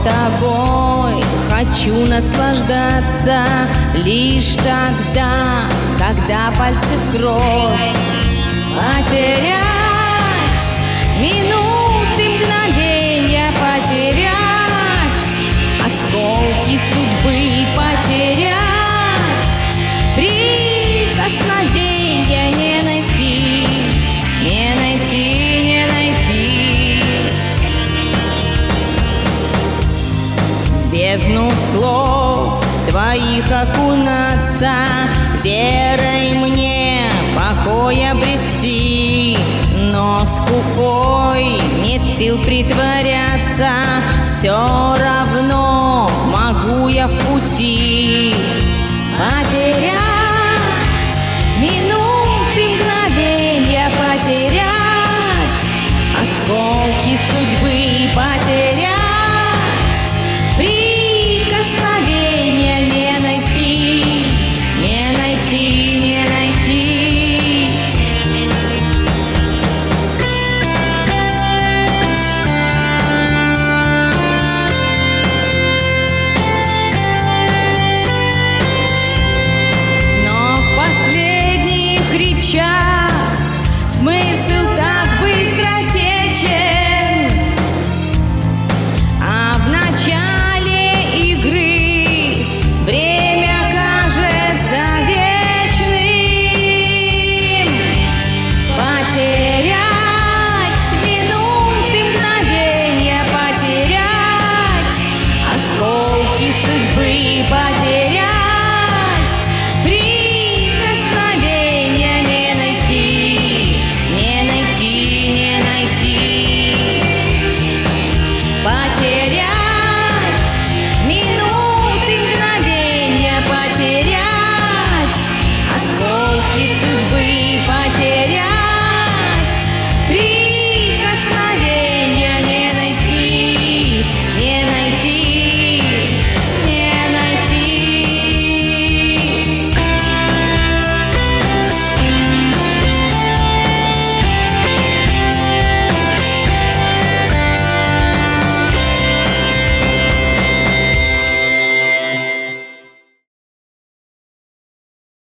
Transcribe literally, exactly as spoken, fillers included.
тобой хочу наслаждаться лишь тогда, когда пальцы в кровь. Потерять минуты, мгновения, потерять осколки судьбы, потерять прикосновения, не найти, не найти, не найти. В бездну слов твоих окунаться, верой мне покой обрести, но скупой нет сил притворяться, все равно могу я в пути.